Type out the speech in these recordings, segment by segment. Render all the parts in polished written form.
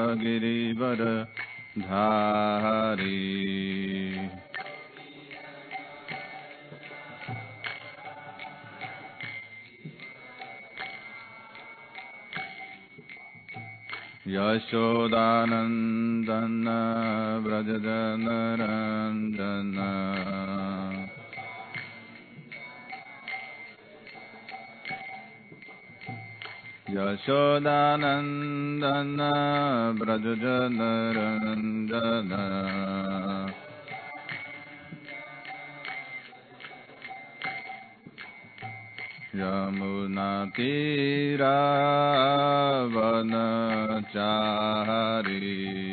गिरिवरधारी यशोदानन्दन व्रजनरञ्जन यशोदानन्दन व्रजनरञ्जन यमुनातीरावनचारी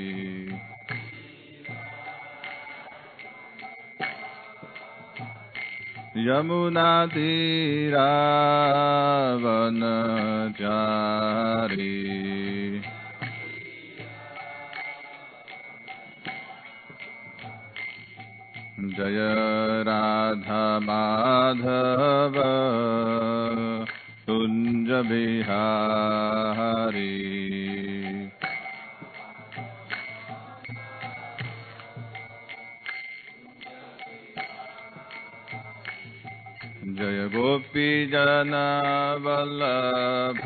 यमुनातीरावनचारी जय राधा माधव कुंज बिहारी जय गोपी जन वल्लभ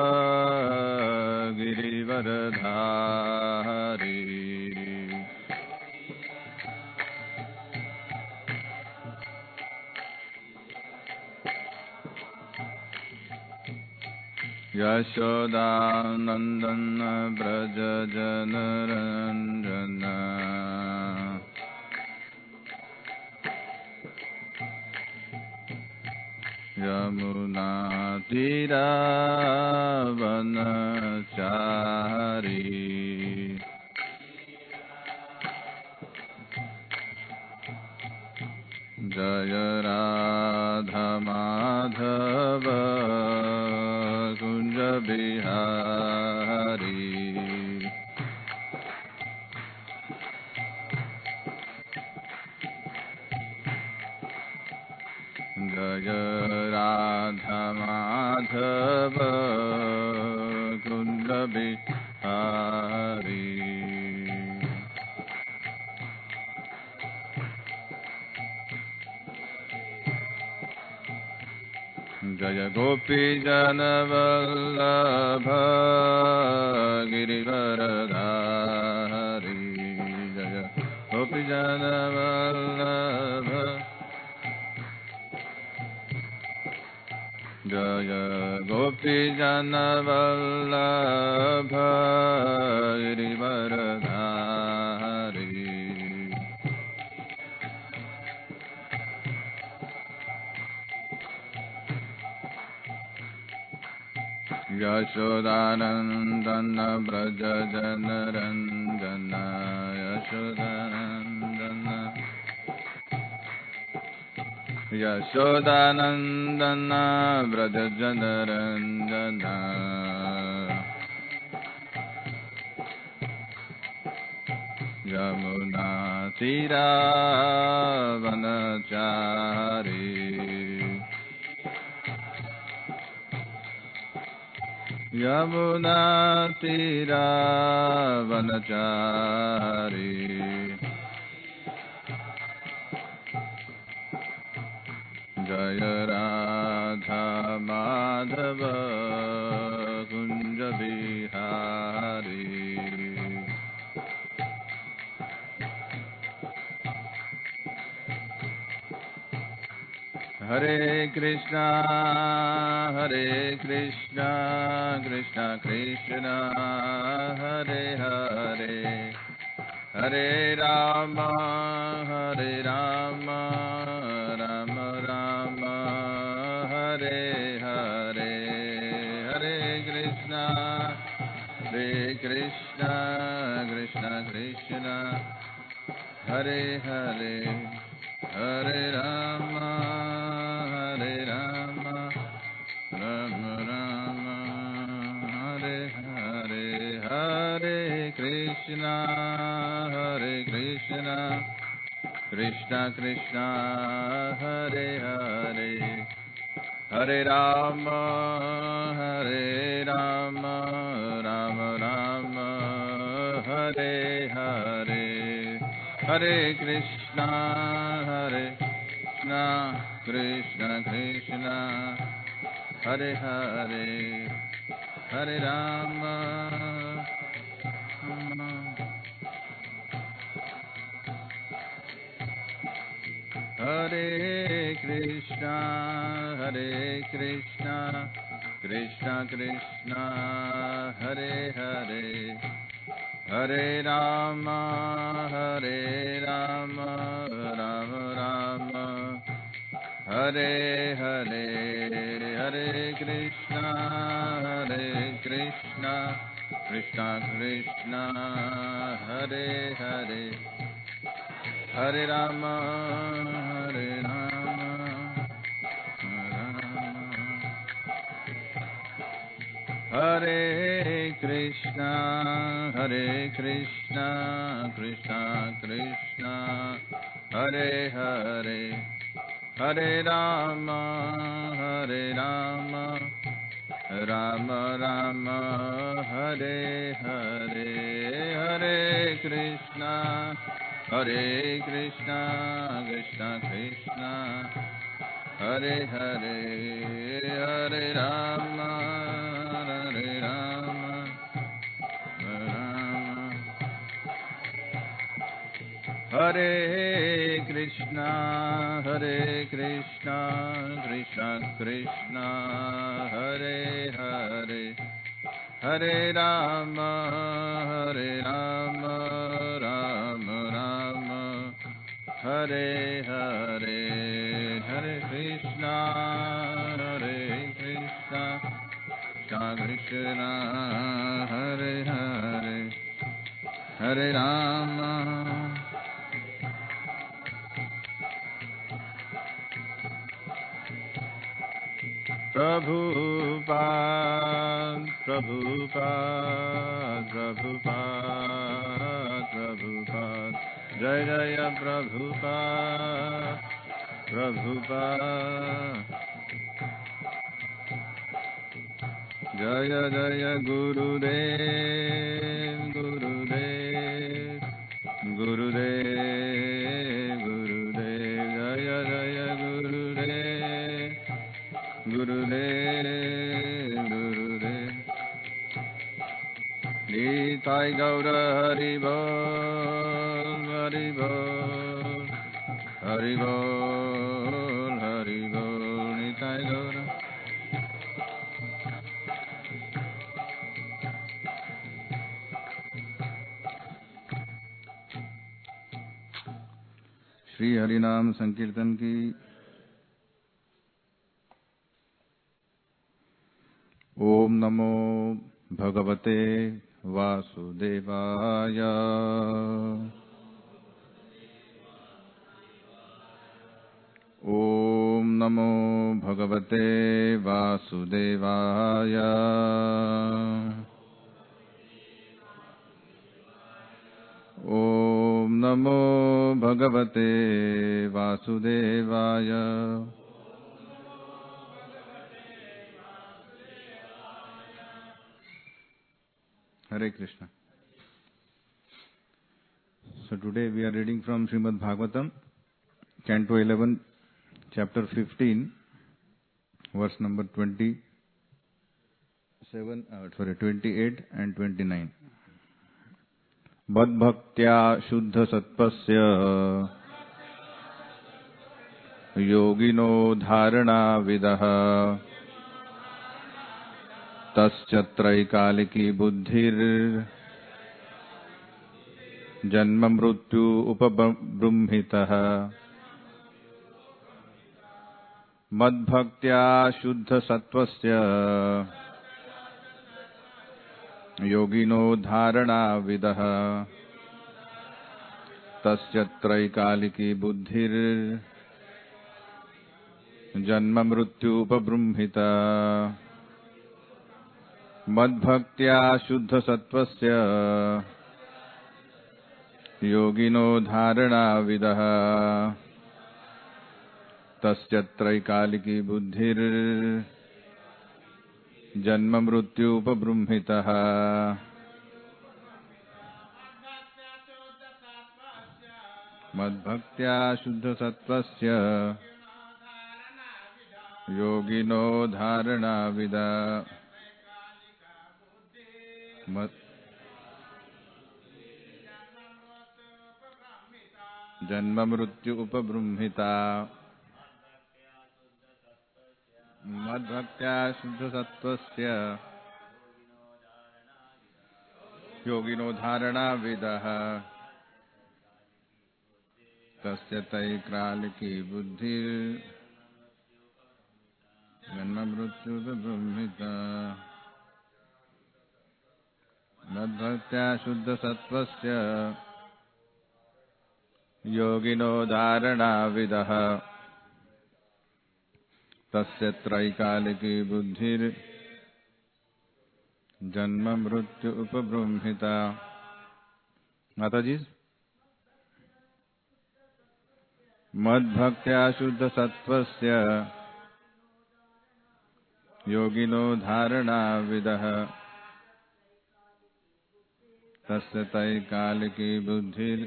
गिरिवरधारी यशोदानन्दन व्रज जनरञ्जन यमुनातीरावनचारी जय राधा माधव कुंज बिहारी जय राधा माधव कुंज बिहारी जय गोपी जन वल्लभ गिरिवरधारी जय गोपी जन वल्लभ जय गोपी जन वल्लभ गिरिवरधारी यशोदानन्दन व्रज जनरञ्जन यशोदानन्दन व्रज जनरञ्जन यमुनातीरावनचारी यमुनातीरावनचारी जय राधा माधव कुंज बिहारी हरे Krishna Krishna Krishna Hare Hare Hare Ram Ram Ram Hare Hare Hare Krishna Krishna Krishna Hare Hare Hare Ram Ram Ram Hare Hare Hare Krishna Krishna Krishna Hare Hare Hare Ram Ram Ram Hare Hare, Hare Krishna, Krishna Krishna, Hare Hare, Hare Rama, Hare Krishna, Krishna Krishna, Hare Hare, Hare Rama, Rama Rama, Hare Hare, Hare Krishna, Krishna Krishna, Hare Hare, Hare Rama, Hare Krishna, Krishna Krishna, Hare Hare, Hare Rama, Rama Rama, Hare Hare, Hare Krishna, Krishna Krishna, Hare Hare, Hare Rama, Hare Krishna, Krishna Krishna, Hare Hare, Hare Rama, Rama Rama, Hare Hare, Hare Krishna, Krishna Krishna, Hare Hare, Hare Rama. Prabhupada, Jai Jaya Prabhupada, Jaya Jaya Gurudev, Jaya Jaya Gurudev, Nitai Gaura Haribol, Nitai Gaura. Shri हरिनाम संकीर्तन की ओम नमो भगवते वासुदेवाय, ओम नमो भगवते वासुदेवाय, ओम नमो भगवते वासुदेवाय। Hare Krishna. So today we are reading from Srimad Bhagavatam, Canto 11, Chapter 15, verse number 28 and 29. Madbhaktya Shuddha Satpasya Yogino Dharana Vidaha Taschatraikaliki Buddhir Janma Mrutyu Upabrumhitaha. Madbhaktya Shuddha Sattvasya Yogino Dharana Vidaha Taschatraikaliki Buddhir Janma Mrutyu Upabrumhita. Madbhaktya Shuddha Sattvasya Yogino Dharana Vidaha Taschatraikaliki Buddhir Janma Mrutyu Upabrumhitaha. मद्भक्त्या शुद्धसत्त्वस्य योगिनो धारणाविदा जन्म मृत्यु उपबृंहिता मद्भक्त्या शुद्धसत्त्वस्य योगिनो धारणाविदः तस्य तैक्रालिकी बुद्धि जन्म मृत्यु उपबृंहिता मद्भक्त्या शुद्धसत्त्वस्य योगिनो धारणाविदः तस्य त्रैकालिकी बुद्धिर् जन्म मृत्यु उपबृंहिता। माताजी, मद्भक्त्या शुद्धसत्त्वस्य योगिनो धारणाविदः तस्य त्रैकालिकी बुद्धिर्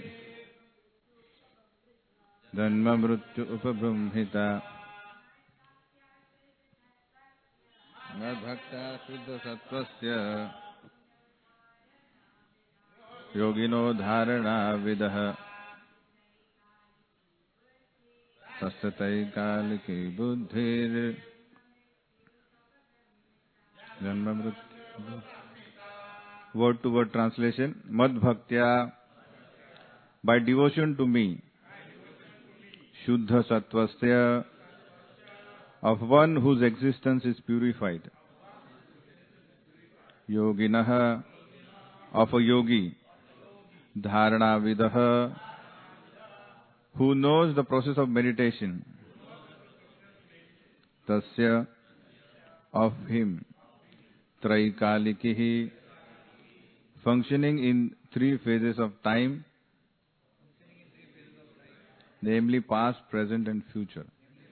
जन्म मृत्यु उपबृंहिता। मद्भक्त्या शुद्धसत्त्वस्य योगिनो धारणाविदः तस्य त्रैकालिकी बुद्धिर् जन्म मृत्यु। Word to word translation. Madbhaktya, by devotion to me, Shuddha Sattvasya, of one whose existence is purified. Yoginaha, of a yogi. Dharanavidaha, who knows the process of meditation. Tasya, of him. Traikalikihi, functioning in three phases of time, namely past, present and future.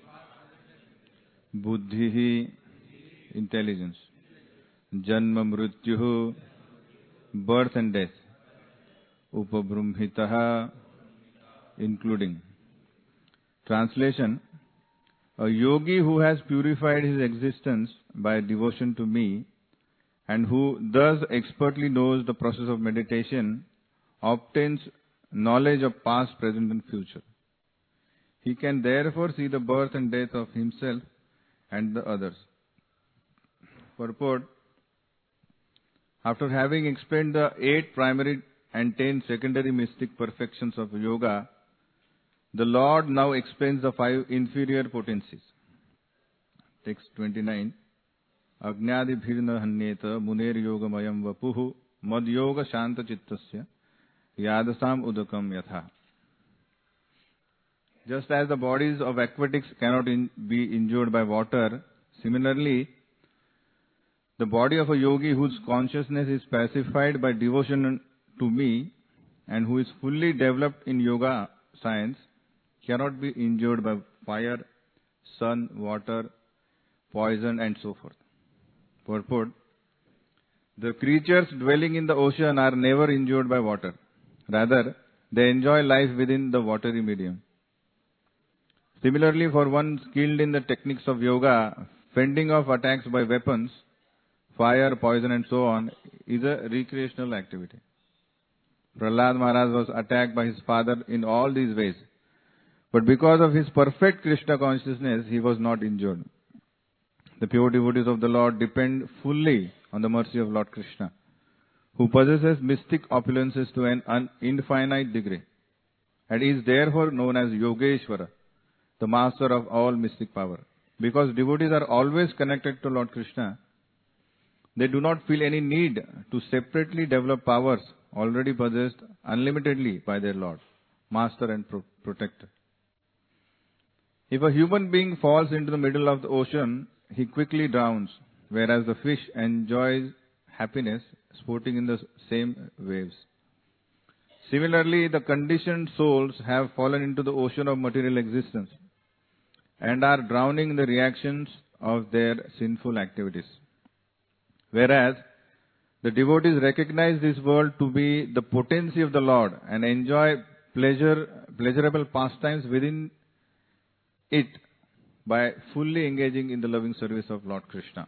Buddhihi, intelligence. Janma mrityuhu, birth and death. Upabrumbhitaha, including. Translation: a yogi who has purified his existence by devotion to me and who thus expertly knows the process of meditation obtains knowledge of past, present and future. He can therefore see the birth and death of himself and the others. Purport: after having explained the 8 primary and 10 secondary mystic perfections of yoga, the Lord now explains the 5 inferior potencies. Text 29. Ajnadibhirna hanyeta muner yogamayam vapuhu mad yoga shanta chittasya yadasam udakam yatha. Just as the bodies of aquatics cannot be injured by water, similarly, the body of a yogi whose consciousness is pacified by devotion to me and who is fully developed in yoga science cannot be injured by fire, sun, water, poison and so forth. Purport: the creatures dwelling in the ocean are never injured by water. Rather, they enjoy life within the watery medium. Similarly, for one skilled in the techniques of yoga, fending off attacks by weapons, fire, poison and so on is a recreational activity. Prahlad Maharaj was attacked by his father in all these ways. But because of his perfect Krishna consciousness, he was not injured. The pure devotees of the Lord depend fully on the mercy of Lord Krishna, who possesses mystic opulences to an infinite degree, and is therefore known as Yogeshwara, the master of all mystic power. Because devotees are always connected to Lord Krishna, they do not feel any need to separately develop powers already possessed unlimitedly by their Lord, Master and Protector. If a human being falls into the middle of the ocean, he quickly drowns, whereas the fish enjoys happiness sporting in the same waves. Similarly, the conditioned souls have fallen into the ocean of material existence and are drowning in the reactions of their sinful activities. Whereas the devotees recognize this world to be the potency of the Lord and enjoy pleasurable pastimes within it by fully engaging in the loving service of Lord Krishna.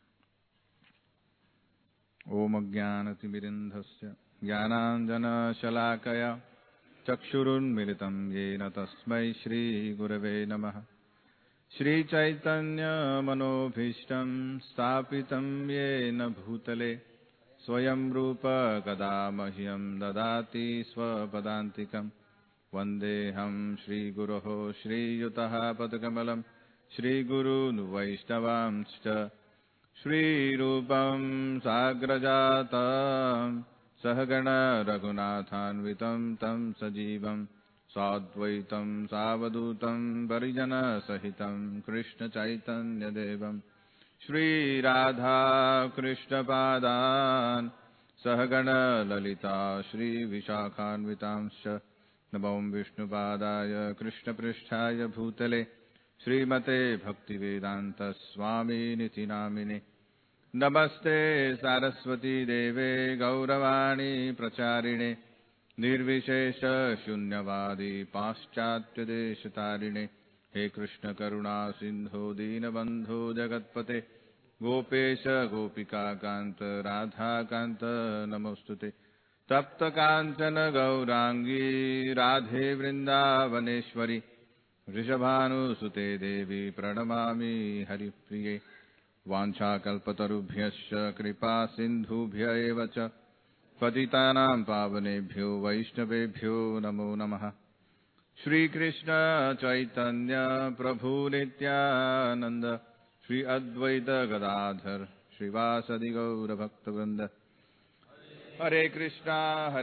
Om Ajnanatimidindhasya Jnananjana Shalakaya Chakshurun Militam Yena Tasmai Shri Gurave Namaha Shri Chaitanya Manobhishtam Stapitam Yena Bhutale Swayam Rupa Kadamahyam Dadati Swapadantikam Vandeham Shri Guroho Shri Yutaha Padakamalam Shri Guru Vaishnavamscha Shri Rupam Sagrajatam Sahagana Raghunathanvitam Tam Sajivam Sadvaitam Savadutam Parijana Sahitam Krishna Chaitanya Devam Shri Radha Krishna Padan Sahagana Lalita Shri Vishakhanvitamscha Nabam Vishnu Padaya Krishna Pristhaya Bhutale Srimate Bhaktivedanta Swami Niti Namine Namaste Saraswati Deve Gauravani Pracharine Nirvishesha Shunyavadi Paschatya Deshatarine He Krishna Karuna Sindho Dinabandho Jagatpate Gopesha Gopika Kanta Radha Kanta Namostute Tapta Kanchana Gaurangi Radhe Vrindavaneshwari Rishabhanu Sute Devi Pranamami Haripriye Vancha Kalpatarubhyasya Kripa Sindhubhya Evacha Patitanam Pavanebhyo Vaishnavebhyo Namo Namaha Shri Krishna Chaitanya Prabhu Nityananda Shri Advaita Gadadhar Shri Vasadi Gaura Bhaktavrinda Hare Krishna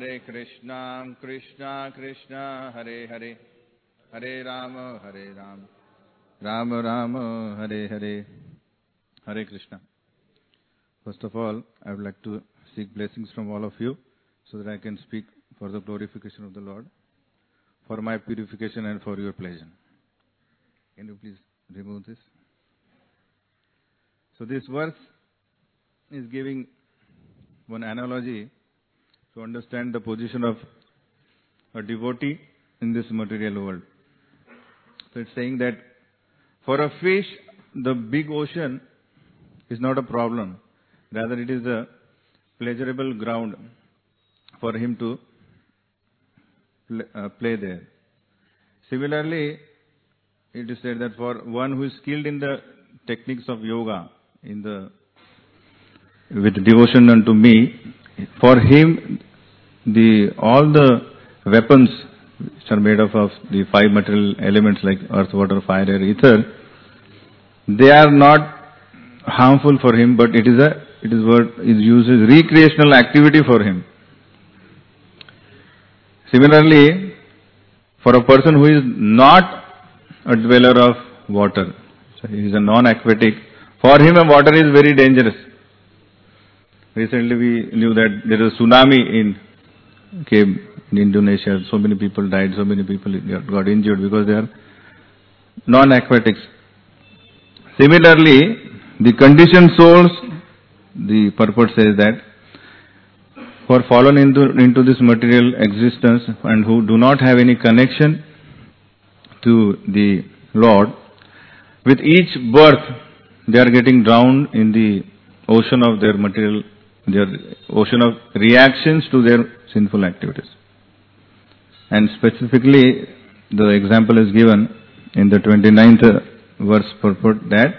Krishna Krishna Hare Hare Hare Rama Rama Rama Hare Hare Hare Krishna. First of all, I would like to seek blessings from all of you so that I can speak for the glorification of the Lord, for my purification and for your pleasure. Can you please remove this? So this verse is giving one analogy to understand the position of a devotee in this material world. So it's saying that for a fish, the big ocean is not a problem. Rather, it is a pleasurable ground for him to play there. Similarly, it is said that for one who is skilled in the techniques of yoga, with devotion unto me, for him, all the weapons which are made up of the five material elements like earth, water, fire, air, ether, they are not harmful for him, but it is what is used as recreational activity for him. Similarly, for a person who is not a dweller of water, so he is a non-aquatic, for him water is very dangerous. Recently we knew that there is a tsunami came in Indonesia. So many people died, so many people got injured because they are non-aquatics. Similarly, the conditioned souls, the purport says that for fallen into this material existence and who do not have any connection to the Lord, with each birth they are getting drowned in the ocean of their material, their ocean of reactions to their sinful activities. And specifically, the example is given in the 29th verse purport that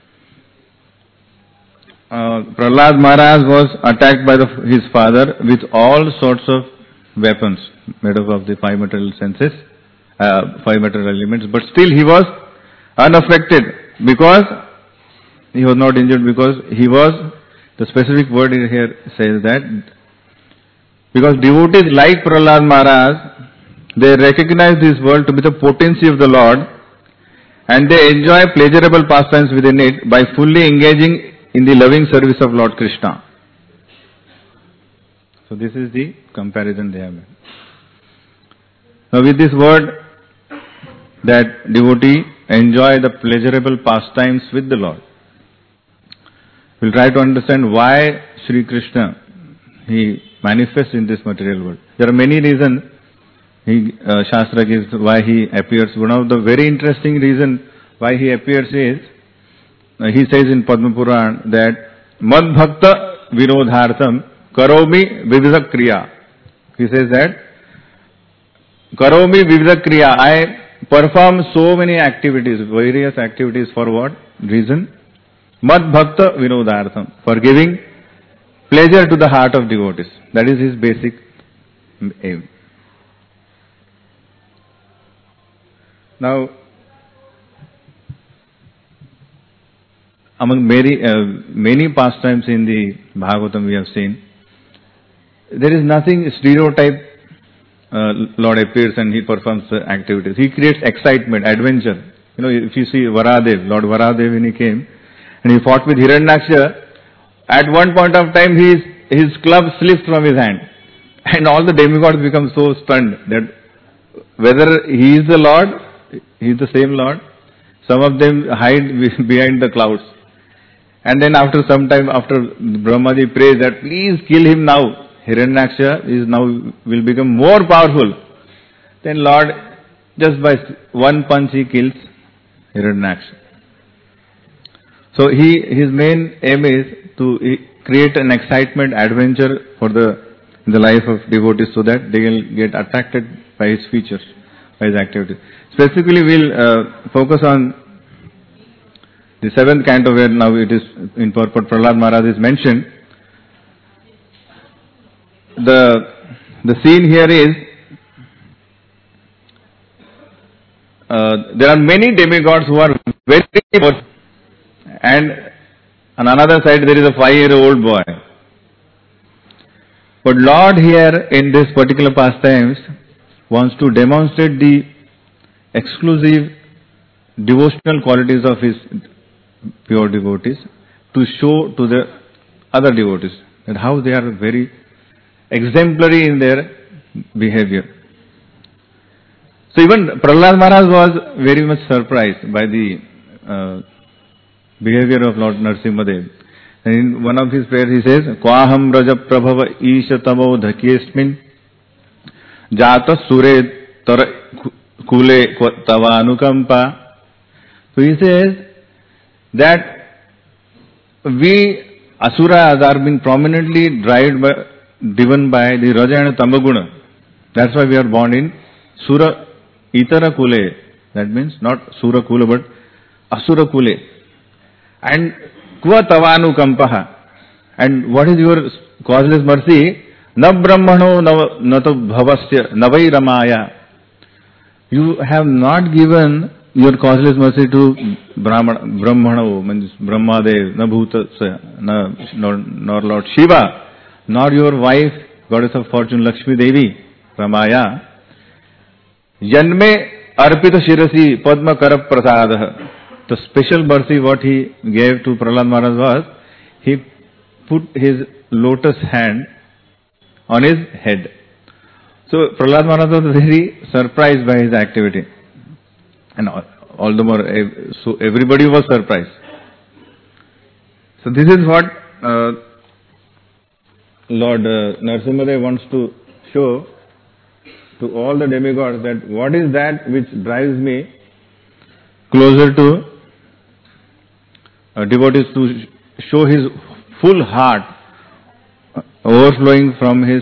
Prahlad Maharaj was attacked by his father with all sorts of weapons made up of the five material senses, five material elements, but still he was unaffected because he was not injured, because he was, the specific word here says that, because devotees like Prahlad Maharaj, they recognize this world to be the potency of the Lord and they enjoy pleasurable pastimes within it by fully engaging in the loving service of Lord Krishna. So this is the comparison they have made. Now with this word that devotee enjoy the pleasurable pastimes with the Lord, we'll try to understand why Sri Krishna, he manifests in this material world. There are many reasons Shastra gives why he appears. One of the very interesting reason why he appears is, he says in Padma Puran that Mad Bhakta Virodhartham Karomi Vividha Kriya. He says that Karomi Vividha Kriya, I perform so many activities, various activities for what reason? Mad Bhakta Virodhartham, for giving pleasure to the heart of devotees. That is his basic aim. Now, among many pastimes in the Bhagavatam we have seen, there is nothing stereotype. Lord appears and he performs activities. He creates excitement, adventure. You know, if you see Varahadev, Lord Varahadev, when he came and he fought with Hiranyaksha, at one point of time his club slipped from his hand, and all the demigods become so stunned that whether he is the Lord, he is the same Lord. Some of them hide behind the clouds. And then after some time, after Brahmaji prays that please kill him now, Hiranyaksha will become more powerful. Then Lord, just by one punch he kills Hiranyaksha. So his main aim is to create an excitement, adventure for the life of devotees, so that they will get attracted by his features, by his activities. Specifically, we'll focus on the 7th canto, where now it is in purport Prahlad Maharaj is mentioned. The scene here is, there are many demigods who are very poor, and on another side there is a 5-year-old boy. But Lord here in this particular pastimes wants to demonstrate the exclusive devotional qualities of his pure devotees, to show to the other devotees that how they are very exemplary in their behavior. So even Prahlad Maharaj was very much surprised by the behavior of Lord Narasimhadev. And in one of his prayers he says, Kwaham Raja Prabhava Isha Tamo Dhakyesmin Jata Sure Tara Kule Tava Anukampa. So he says that we Asuras are being prominently driven by the Raja and Tamaguna. That's why we are born in Sura Itara Kule. That means not Sura Kula but Asura Kule. And Kva Tavanu Kampaha. And what is your causeless mercy? Na Brahmano Nato Bhavasya Navai Ramaya. You have not given your causeless mercy to Brahmano, means Brahmadev, na Bhutasya, nor Lord Shiva, nor your wife, goddess of fortune Lakshmi Devi, Ramaya. Janme Arpita Shirasi Padma Karap Prasadaha. The special mercy what he gave to Prahlad Maharaj was, he put his lotus hand on his head. So Prahlad Maharaj was very surprised by his activity. And all the more, so everybody was surprised. So this is what Lord Narasimhadev wants to show to all the demigods, that what is that which drives me closer to devotees, to show his full heart overflowing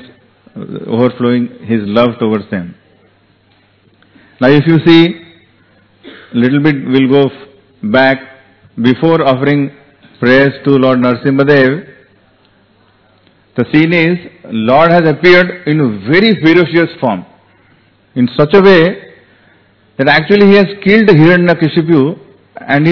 his love towards them. Now if you see, little bit we'll go back, before offering prayers to Lord Narasimhadev, the scene is, Lord has appeared in very ferocious form, in such a way that actually he has killed Hiranyakashipu, and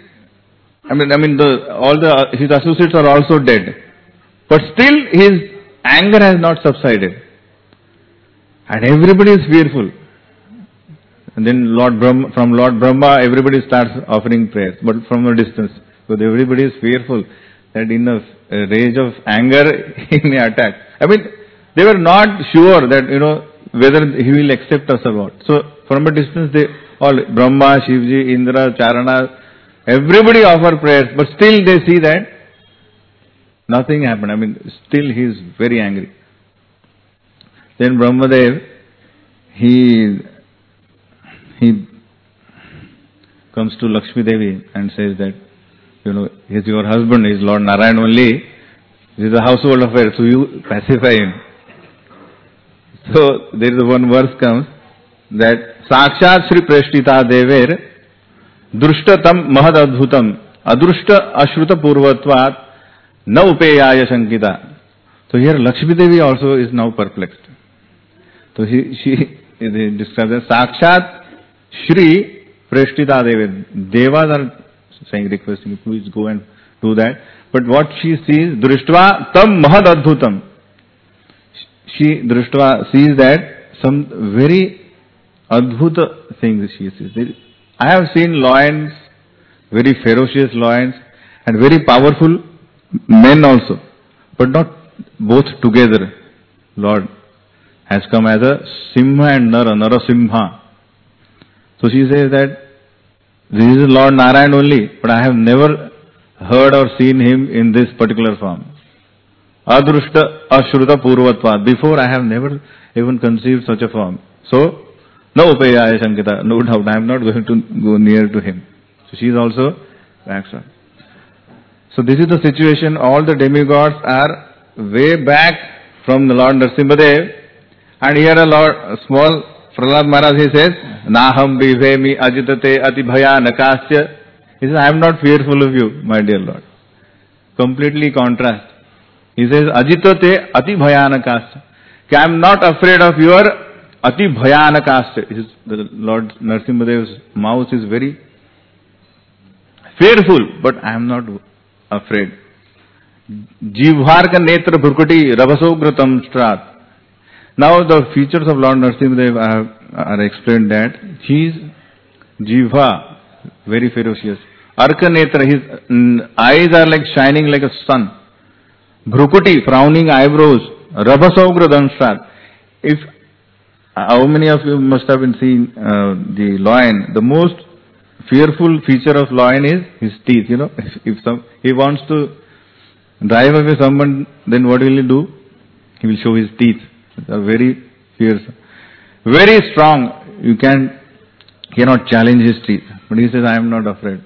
his associates are also dead. But still his anger has not subsided. And everybody is fearful. And then from Lord Brahma, everybody starts offering prayers, but from a distance. Because everybody is fearful that in a rage of anger, he may attack. They were not sure that, whether he will accept us or what. So from a distance, all Brahma, Shivji, Indra, Charana, everybody offer prayers, but still they see that nothing happened. Still he is very angry. Then Brahmadev, he comes to Lakshmi Devi and says that, he's your husband, he's Lord Narayan only, this is a household affair, so you pacify him. So there is one verse comes that Sakshat Shri Preshtita Dever Drushtatam Mahad Adbhutam Adrushta Ashruta Purvatvat Na Upeyaya Shankita. So here Lakshmi Devi also is now perplexed. So she describes as Sakshat Shri Preshtita Dever. Devas are saying, requesting, please go and do that. But what she sees, Društva Tam Mahad Adbhutam. She Društva sees that some very adbhuta things she sees. I have seen lions, very ferocious lions, and very powerful men also, but not both together. Lord has come as a Simha and Narasimha. So she says that this is Lord Narayan only, but I have never heard or seen him in this particular form. Adrushta Ashruta Purvatva. Before I have never even conceived such a form. So, no Upeyaya Shankita, no doubt, I am not going to go near to him. So she is also backslide. So this is the situation. All the demigods are way back from the Lord Narasimhadev. And here a small Prahlad Maharaj, he says, Naham bivemi ajitate ati bhayanakasya. He says, I am not fearful of you, my dear Lord. Completely contrast. He says, ajitate ati bhayanakasya. I am not afraid of your ati bhayanakasya. The Lord Narasimhadev's mouth is very fearful, but I am not afraid. Jivharka netra bhurkuti rabasogratam strat. Now the features of Lord Narasimhadev are explained that he is Jivha, very ferocious. Arka netra, his eyes are like shining like a sun. Bhrukuti, frowning eyebrows. Rabasogradam strat. How many of you must have been seeing the lion? The most fearful feature of lion is his teeth. If he wants to drive away someone, then what will he do? He will show his teeth. They are very fierce, very strong. You cannot challenge his teeth. But he says, I am not afraid.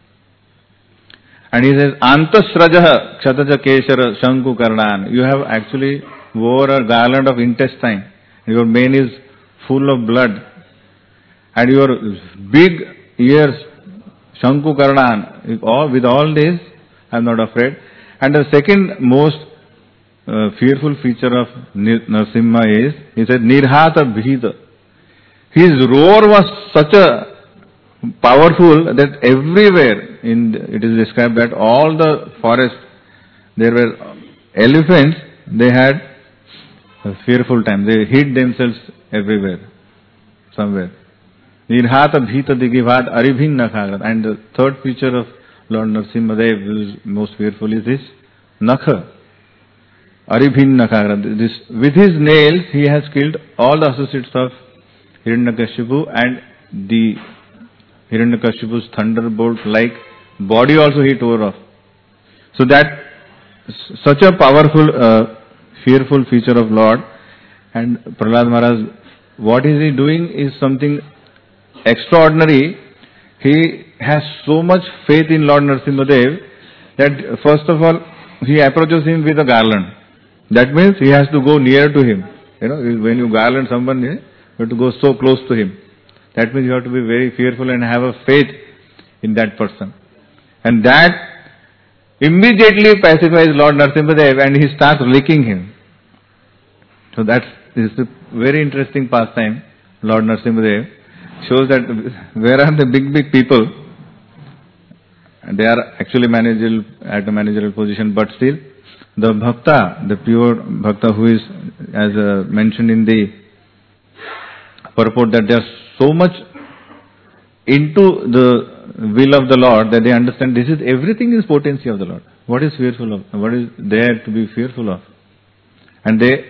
And he says, Antasrajaha Kshataja Keshara Shanku Karnan. You have actually wore a garland of intestine. Your mane is full of blood. And your big ears, Shanku Karnan. With all this, I am not afraid. And the second most fearful feature of Narasimha is, he said, Nirhata Bhita. His roar was such a powerful that everywhere, it is described that all the forest, there were elephants, they had a fearful time. They hid themselves everywhere, somewhere. Nirhata Bhita Digibhat Aribhin Nakhagat. And the third feature of Lord Narasimhadev, who is most fearful, is this Nakha. Aribhin Nakhagat. With his nails, he has killed all the associates of Hiranyakashipu, and the Hiranyakashipu's thunderbolt-like body also he tore off. So that, such a powerful, fearful feature of Lord. And Prahlad Maharaj, what is he doing is something extraordinary. He has so much faith in Lord Narasimhadev that first of all, he approaches him with a garland. That means he has to go near to him. When you garland someone, you have to go so close to him. That means you have to be very fearful and have a faith in that person. And that immediately pacifies Lord Narasimhadev, and he starts licking him. So this is a very interesting pastime. Lord Narasimhadev shows that where are the big people? They are actually at a managerial position, but still the bhakta, the pure bhakta who is, as mentioned in the purport, that they are so much into the will of the Lord that they understand everything is potency of the Lord. What is fearful of? What is there to be fearful of? And they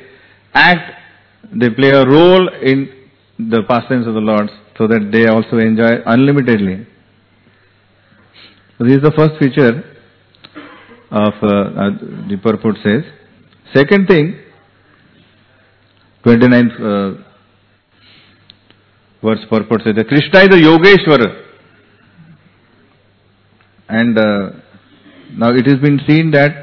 play a role in the pastimes of the Lord so that they also enjoy unlimitedly. So this is the first feature of the purport says. Second thing, 29th verse purport says that Krishna is a Yogeshwara. And now it has been seen that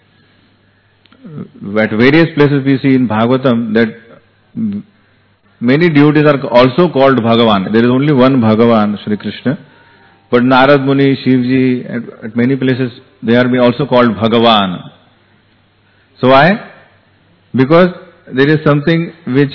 at various places we see in Bhagavatam that many devotees are also called Bhagavan. There is only one Bhagavan, Shri Krishna. But Narad Muni, Shivji, at many places they are also called Bhagavan. So why? Because there is something which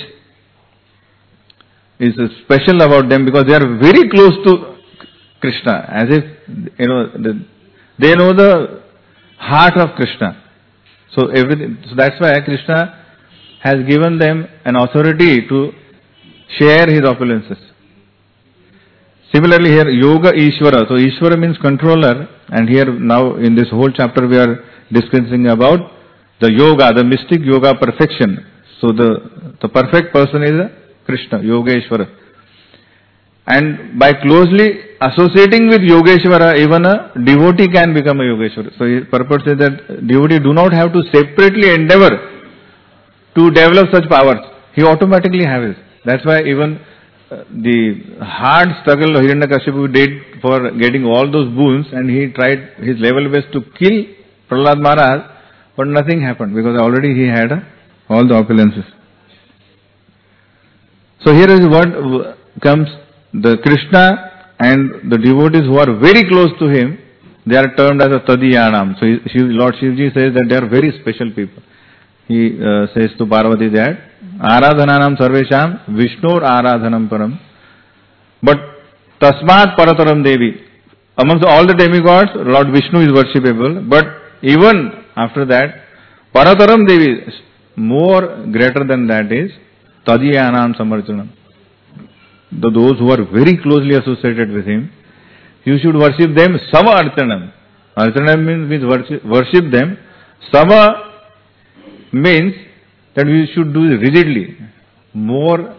is special about them, because they are very close to Krishna, as if, they know the heart of Krishna. So that's why Krishna has given them an authority to share his opulences. Similarly here, Yoga Ishvara. So Ishvara means controller, and here now in this whole chapter we are discussing about the yoga, the mystic yoga perfection. So the perfect person is Krishna, Yogeshwara. And by closely associating with Yogeshwara, even a devotee can become a Yogeshwara. So his purport says that devotee do not have to separately endeavor to develop such powers. He automatically has it. That's why even the hard struggle Hiranyakashipu did for getting all those boons, and he tried his level best to kill Prahlad Maharaj, but nothing happened because already he had all the opulences. So here is what comes, the Krishna and the devotees who are very close to him, they are termed as a Tadiyanam. So Lord Shivji says that they are very special people. He says to Parvati that Aradhananam Sarvesham Vishnur Aradhanam Param. But Tasmat Parataram Devi. Amongst all the demigods, Lord Vishnu is worshipable. But even after that, Parataram Devi, more greater than that is Tadiyanam Samarjanam. Those who are very closely associated with him, you should worship them Sama Archanam. Archanam means worship them. Sama means that we should do it rigidly, more,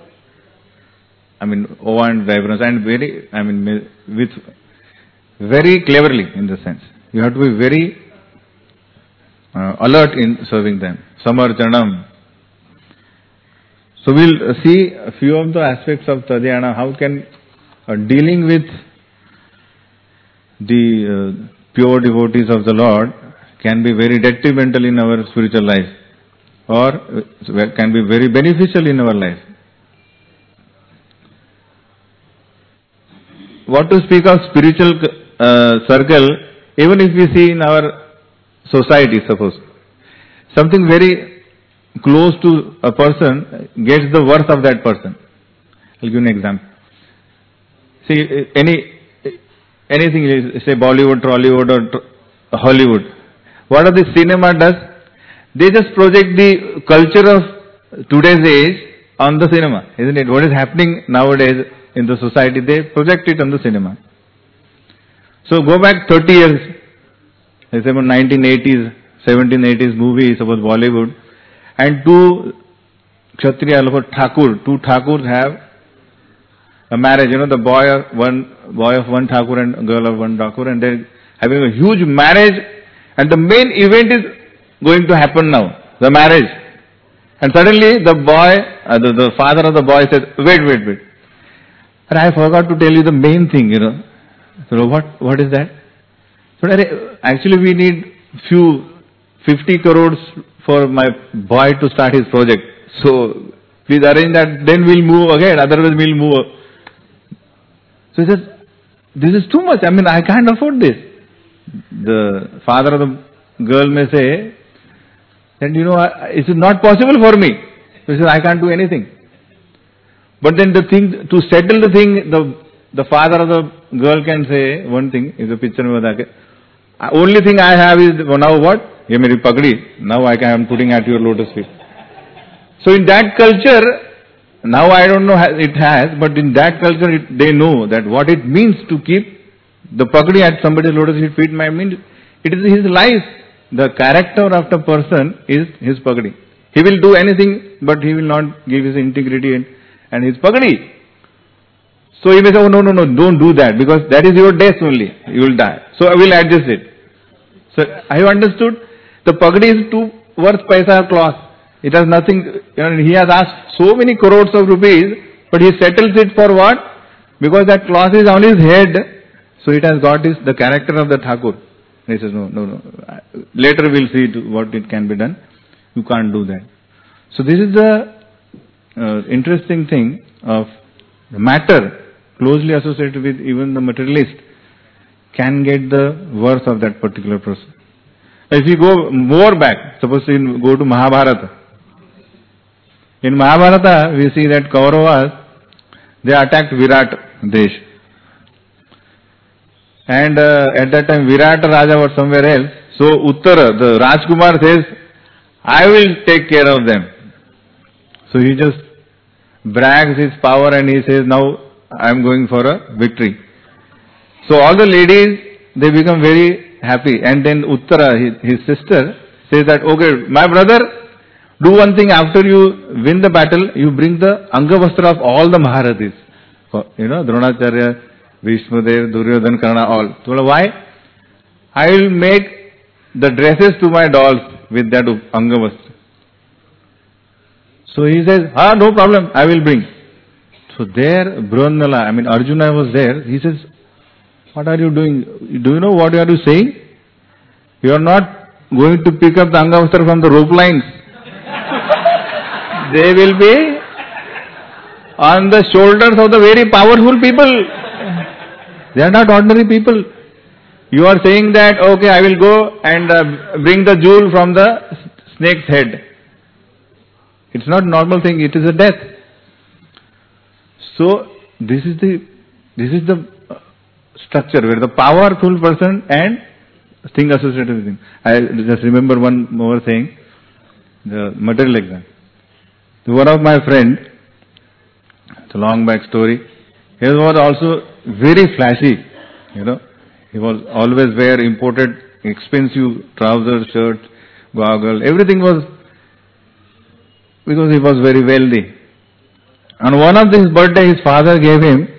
awe and reverence, and with very cleverly in the sense. You have to be very alert in serving them. Samarjanam. So we'll see a few of the aspects of Tadhyana, how can dealing with the pure devotees of the Lord can be very detrimental in our spiritual life, or can be very beneficial in our life. What to speak of spiritual circle, even if we see in our society, suppose something very close to a person gets the worth of that person. I'll give you an example. See, anything, say Bollywood, Trollywood or Hollywood. What does the cinema does? They just project the culture of today's age on the cinema, isn't it? What is happening nowadays in the society, they project it on the cinema. So go back 30 years, let's say about 1980s, 1780s movie, suppose Bollywood, and two Kshatriya, two Thakurs have a marriage, the boy of one Thakur and girl of one Thakur, and they're having a huge marriage, and the main event is going to happen now, the marriage. And suddenly the boy, the father of the boy says, wait. And I forgot to tell you the main thing, So what is that? So actually we need 50 crores for my boy to start his project. So please arrange that, then we'll move again, otherwise we'll move. So he says, this is too much, I can't afford this. The father of the girl may say, that it is not possible for me. So he says, I can't do anything. But then to settle the thing, the father of the girl can say one thing, is a picture mein bata ke, only thing I have is, now what? Ye meri pagdi, now I am putting at your lotus feet. So in that culture, now I don't know it has, but in that culture they know that what it means to keep the pagdi at somebody's lotus feet means it is his life. The character of the person is his pagdi. He will do anything, but he will not give his integrity and his pagdi. So he may say, oh no, don't do that, because that is your death only. You will die. So I will adjust it. So have you understood? The pagdi is too worth paisa or cloth. It has nothing, he has asked so many crores of rupees But he settles it for what? Because that cloth is on his head, so it has got the character of the Thakur. He says, no. Later we'll see what it can be done. You can't do that. So this is the interesting thing of the matter closely associated with even the materialist can get the worth of that particular person. If you go more back, suppose you go to Mahabharata. In Mahabharata, we see that Kauravas, they attacked Virat Desh. And at that time, Virat Raja was somewhere else. So Uttara, the Rajkumar says, I will take care of them. So he just brags his power and he says, now I am going for a victory. So all the ladies, they become very happy. And then Uttara, his sister, says that, okay, my brother, do one thing, after you win the battle, you bring the Angavastra of all the Maharathis. Dronacharya, Bhishmadev, Duryodhana, Karna, all. So why? I will make the dresses to my dolls with that Angavastra. So he says, no problem, I will bring. So there, Brunala, Arjuna was there. He says, what are you doing? Do you know what you are saying? You are not going to pick up the Angavastra from the rope lines. They will be on the shoulders of the very powerful people. They are not ordinary people. You are saying that, okay, I will go and bring the jewel from the snake's head. It's not a normal thing, it is a death. So, this is the structure where the powerful person and thing associated with him. I just remember one more thing, the material exam. So one of my friend, it's a long back story, he was also very flashy, He was always wear imported expensive trousers, shirts, goggles, everything was, because he was very wealthy. On one of his birthday, his father gave him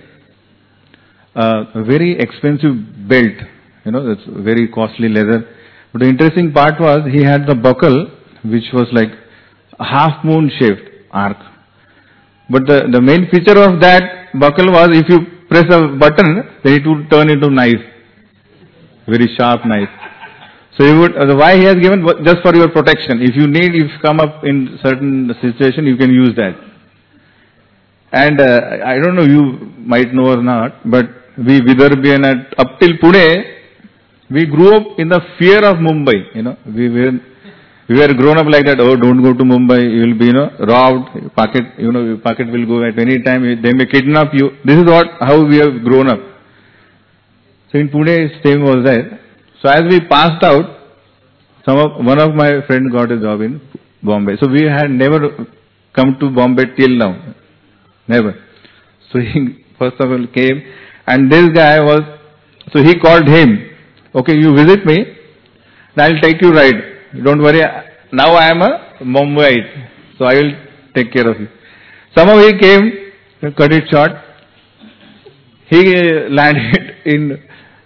a very expensive belt, it's very costly leather. But the interesting part was, he had the buckle, which was like a half moon shaped arc. But the main feature of that buckle was, if you press a button, then it would turn into knife. Very sharp knife. So he would, why he has given? Just for your protection. If you come up in certain situation, you can use that. And I don't know, you might know or not, but we Vidarbhian up till Pune, we grew up in the fear of Mumbai. We were grown up like that. Oh, don't go to Mumbai. You will be, robbed. Pocket will go at any time. They may kidnap you. This is how we have grown up. So in Pune, same was there. So as we passed out, one of my friends got a job in Bombay. So we had never come to Bombay till now. Never. So he first of all came, and this guy was, so he called him, okay, you visit me, and I'll take you ride. Don't worry, now I am a Mumbaite, so I will take care of you. Somehow he came, cut it short, he landed in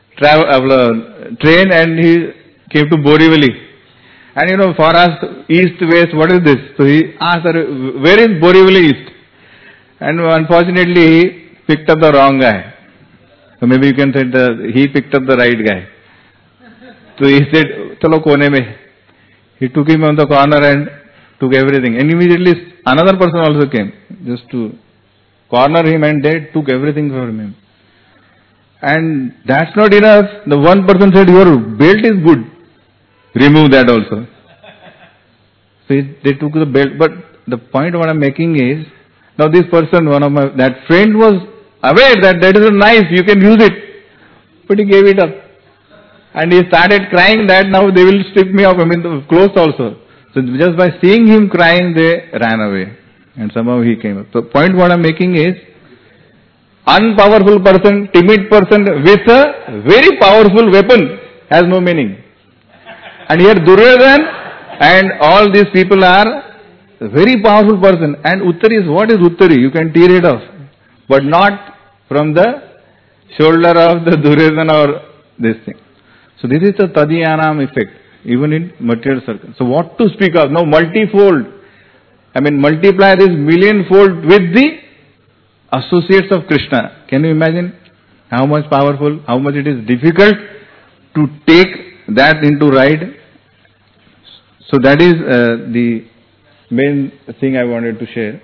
train and he came to Borivali. And for us, east, west, what is this? So he asked, where is Borivali east? And unfortunately, he picked up the wrong guy. So maybe you can say he picked up the right guy. So he said, chalo kone mein. He took him on the corner and took everything. And immediately another person also came, just to corner him, and they took everything from him. And that's not enough. The one person said, your belt is good. Remove that also. So they took the belt. But the point what I'm making is, now this person, that friend was aware that is a knife, you can use it. But he gave it up. And he started crying that now they will strip me off, the clothes also. So just by seeing him crying, they ran away. And somehow he came up. So point what I'm making is, unpowerful person, timid person with a very powerful weapon has no meaning. And here Duryodhana and all these people are a very powerful person. And Uttari is, what is Uttari? You can tear it off. But not from the shoulder of the Duryodhana or this thing. So this is the Tadyanam effect, even in material circle. So what to speak of? Now multifold. Multiply this millionfold with the associates of Krishna. Can you imagine how much powerful, how much it is difficult to take that into ride? So that is the main thing I wanted to share.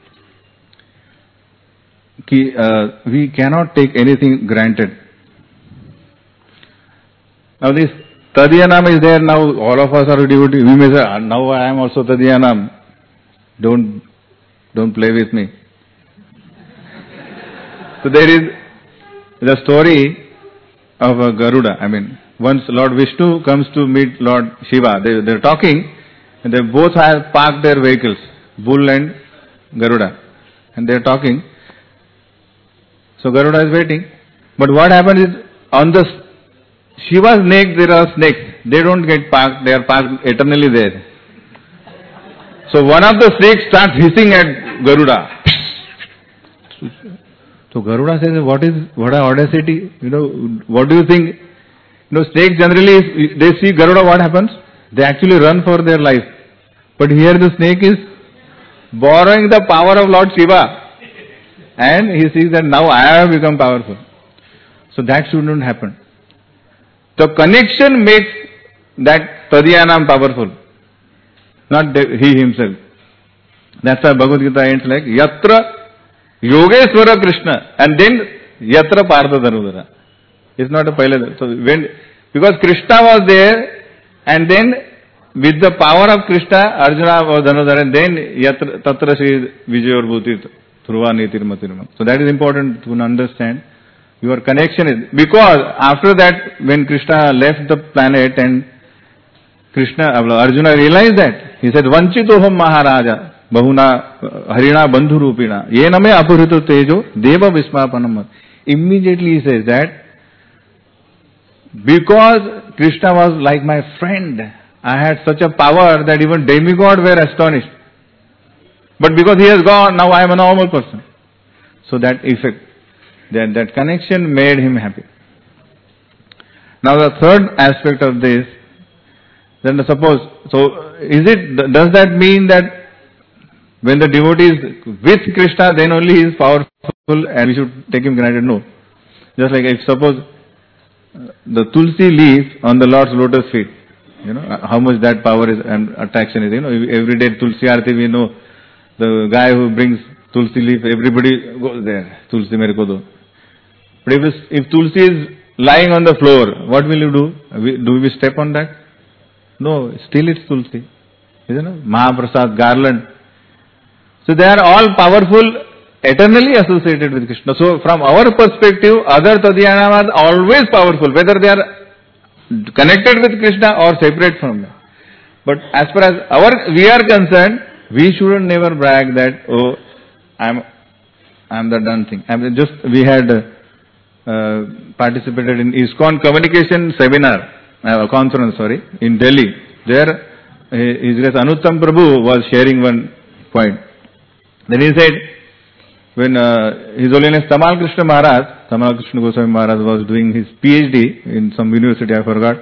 We cannot take anything granted. Now this Tadyanam is there now, all of us are devotees. We may say, now I am also Tadyanam. Don't play with me. So there is the story of Garuda. I mean, once Lord Vishnu comes to meet Lord Shiva, they're talking, and they both have parked their vehicles, Bull and Garuda, and they're talking. So Garuda is waiting. But what happens is, on the Shiva's neck there are snakes. They don't get parked, they are parked eternally there. So one of the snakes starts hissing at Garuda. So Garuda says, what audacity? What do you think? Snakes generally, if they see Garuda, what happens? They actually run for their life. But here the snake is borrowing the power of Lord Shiva. And he sees that now I have become powerful. So that shouldn't happen. The connection makes that Tadyanam powerful, not he himself. That's why Bhagavad Gita ends like Yatra Yogeshwara Krishna and then Yatra Partha Dhanudhara. It's not a Paila. So because Krishna was there and then with the power of Krishna, Arjuna was Dhanudhara and then Yatra Tatra Shri Vijayor Bhutit Dhruva Nitirmatirma. So that is important to understand. Your connection is, because after that when Krishna left the planet and Arjuna realized that, he said, Vanchitoham Maharaja Bahuna Harina Bandhu Rupina Yename Apurito Tejo Deva Vismapanam. Immediately he says that because Krishna was like my friend, I had such a power that even demigods were astonished. But because he has gone, now I am a normal person. So that effect, that connection made him happy. Now the third aspect of this, then suppose, does that mean that when the devotee is with Krishna, then only he is powerful and we should take him granted? No. Just like if suppose the tulsi leaf on the Lord's lotus feet, how much that power is and attraction is. Every day tulsi aarti we know, the guy who brings tulsi leaf, everybody goes there. Tulsi mere ko do. But if tulsi is lying on the floor, what will you do? Do we step on that? No, still it's tulsi. Isn't it? Mahaprasad, garland. So they are all powerful, eternally associated with Krishna. So from our perspective, other Tadyanam are always powerful, whether they are connected with Krishna or separate from him. But as far as we are concerned, we shouldn't never brag that, oh, I'm the done thing. We had participated in ISKCON communication seminar, conference, in Delhi. There, His Grace Anuttam Prabhu was sharing one point. Then he said, when His Holiness Tamal Krishna Goswami Maharaj was doing his PhD in some university, I forgot,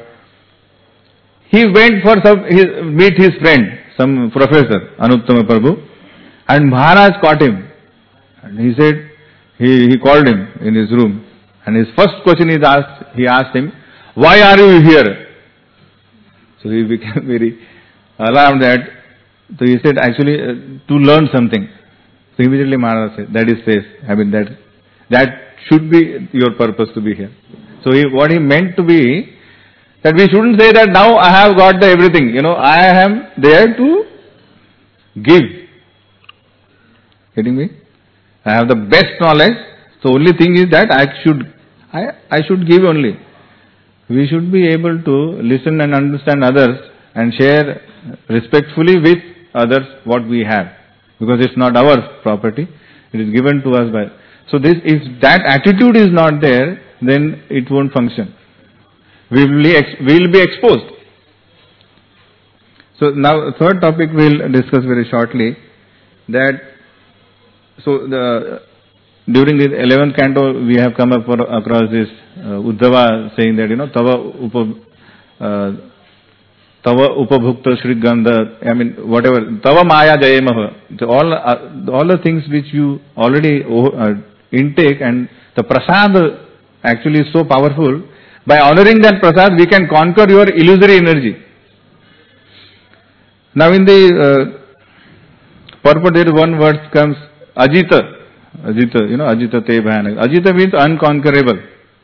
he went for meet his friend, some professor, Anuttama Prabhu, and Maharaj caught him. And he said, he called him in his room, and his first question he asked him, why are you here? So he became very alarmed that, so he said, actually, to learn something. So immediately Maharaj said, that is safe. That should be your purpose to be here. So what he meant to be, that we shouldn't say that now I have got everything. I am there to give. Getting me? I have the best knowledge. So only thing is that I should give only. We should be able to listen and understand others and share respectfully with others what we have. Because it's not our property. It is given to us by. So if that attitude is not there, then it won't function. We will be exposed. So now the third topic we'll discuss very shortly. During the 11th canto we have come across this Uddhava saying that Tava Tava upabhukta shrigandha, I mean, whatever, Tava maya jayemaha, all the things which you already intake, and the prasad actually is so powerful. By honoring that prasad, we can conquer your illusory energy. Now in the purport there one word comes, Ajita. Ajita, Ajita te bhayanak. Ajita means unconquerable.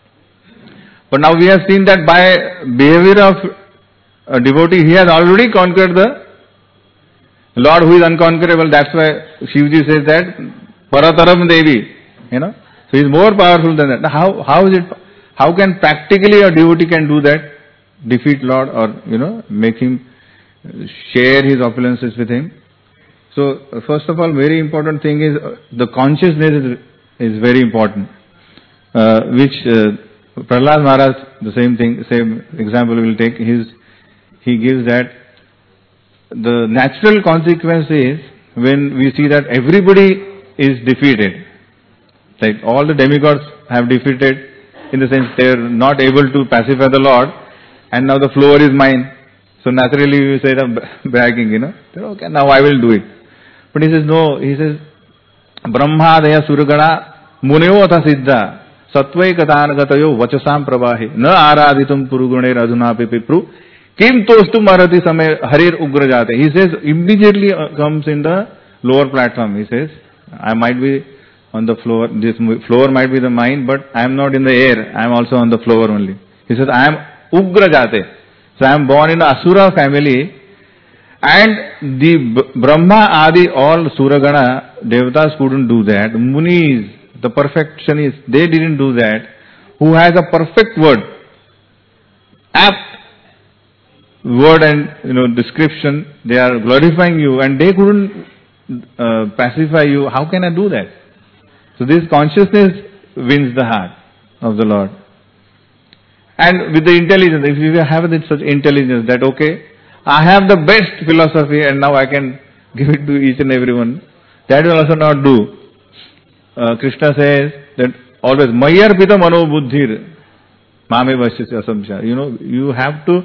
But now we have seen that by behavior of a devotee, he has already conquered the Lord who is unconquerable. That's why Shivji says that Parataram Devi, So he is more powerful than that. Now how is it? How can practically a devotee can do that? Defeat Lord, or make him share his opulences with him. So first of all, very important thing is the consciousness is very important, which Prahlad Maharaj, the same example we will take. He gives that the natural consequence is when we see that everybody is defeated, like all the demigods have defeated, in the sense they are not able to pacify the Lord, and now the floor is mine. So naturally we say that bragging, okay, now I will do it. But he says no. He says Brahma Daya Suragana Muneo Atha Siddha Satvai Katanagatayo Vachasam Pravahi Na Araditum Purugune Radunapi Pipru Kim Tostu Marati Same Harir Ugrajate. He says immediately comes in the lower platform. He says, I might be on the floor, this floor might be the mine, but I am not in the air, I am also on the floor only. He says, I am Ugrajate. So I am born in the Asura family, and the Brahma Adi, all Suragana, Devatas couldn't do that. Munis, the perfectionists, they didn't do that. Who has a perfect word, apt word and description, they are glorifying you, and they couldn't pacify you. How can I do that? So this consciousness wins the heart of the Lord. And with the intelligence, if you have such intelligence that, okay, I have the best philosophy and now I can give it to each and everyone, that will also not do. Krishna says that always, Mayar pita mano buddhir, mame vasyasya samsya. You have to,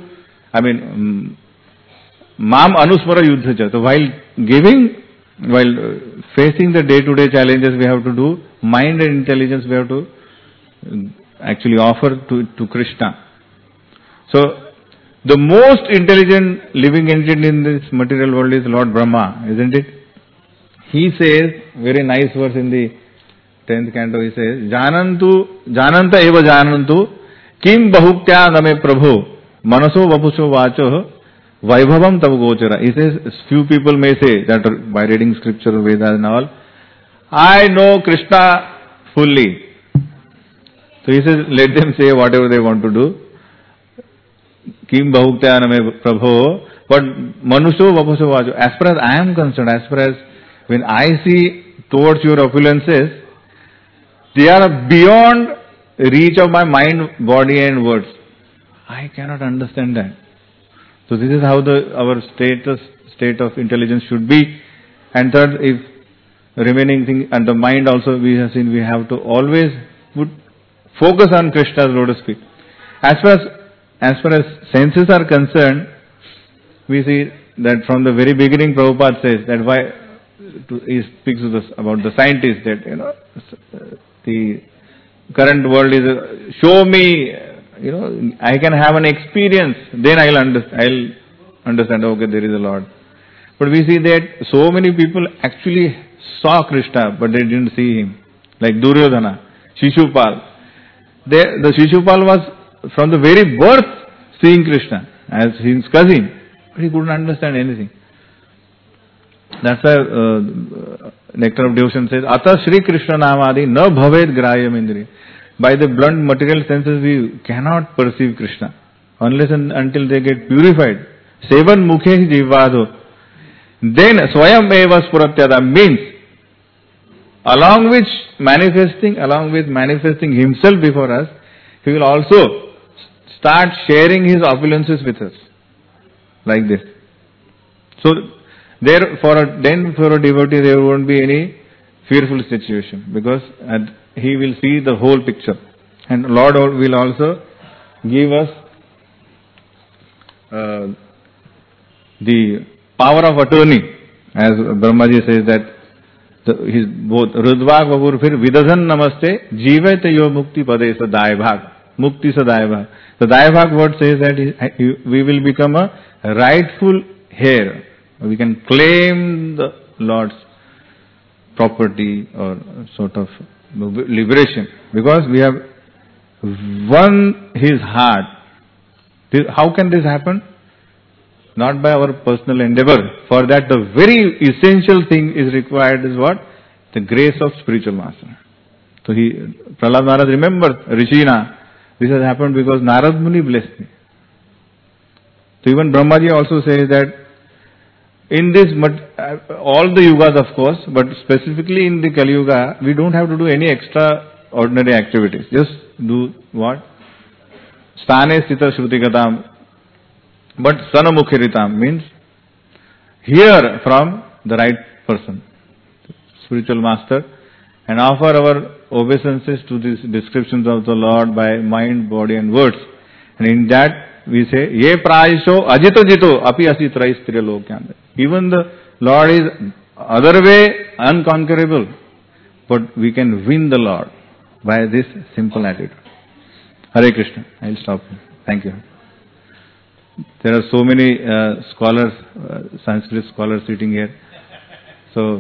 mam anusmara yuddhacha. So while giving, while facing the day-to-day challenges we have to do, mind and intelligence we have to actually offer to Krishna. So the most intelligent living entity in this material world is Lord Brahma, isn't it? He says, very nice verse in the 10th canto, he says, Jananta eva janantu kim bahuktya name prabhu manaso vapusho vacho vaibhavam tav gochara. He says, few people may say that by reading scripture, Vedas and all, I know Krishna fully. So he says, let them say whatever they want to do. Kim bahuktya name prabhu, but manusho vapusho vacho. As far as I am concerned, as far as when I see towards your opulences, they are beyond reach of my mind, body and words. I cannot understand that. So this is how our state of intelligence should be. And third, if remaining thing, and the mind also, we have seen we have to always focus on Krishna, so to speak. As far as senses are concerned, we see that from the very beginning Prabhupada says that he speaks to us about the scientists, that the current world is show me, I can have an experience, then I'll understand, okay, there is a Lord. But we see that so many people actually saw Krishna, but they didn't see him. Like Duryodhana, Shishupal. The Shishupal was from the very birth seeing Krishna as his cousin, but he couldn't understand anything. That's why Nectar of Devotion says, Ata Shri Krishna Namadi na bhaved grayam indri. By the blunt material senses we cannot perceive Krishna unless and until they get purified. Sevan mukhe jivado. Then swayam eva spuratyada means along with manifesting himself before us, he will also start sharing his opulences with us. Like this. So for a devotee there won't be any fearful situation, because he will see the whole picture. And Lord will also give us the power of attorney, as Brahmaji says that his both Rudvag Vapur fir Vidadhan Namaste Jivet Yo Mukti Pade Sadai Bhag Mukti Sadai Bhag. The Daibhag word says that we will become a rightful heir. We can claim the Lord's property or sort of liberation because we have won his heart. How can this happen? Not by our personal endeavor. For that, the very essential thing is required is what? The grace of spiritual master. So Prahlad Maharaj remembered, Rishina, this has happened because Narad Muni blessed me. So even Brahmaji also says that in this, all the yugas of course, but specifically in the Kali Yuga, we don't have to do any extraordinary activities. Just do what? Sthane Sthita Shruti but Sanamukhiritam means hear from the right person, spiritual master, and offer our obeisances to these descriptions of the Lord by mind, body and words. And in that we say, Ye prayasho ajito jito api asitrai striya lokyanda. Even the Lord is other way unconquerable, but we can win the Lord by this simple attitude. Hare Krishna. I will stop here. Thank you. There are so many scholars, Sanskrit scholars sitting here. So,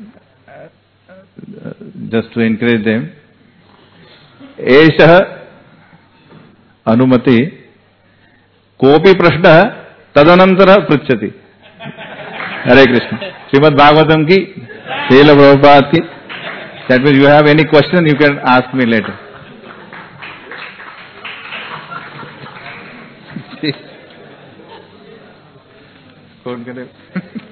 just to encourage them, Esha Anumati Kopi Prashna Tadanantara Pruchati. Hare Krishna. Srimad Bhagavatam ki, Srila Prabhupada ki. That means you have any question, you can ask me later. कौन करे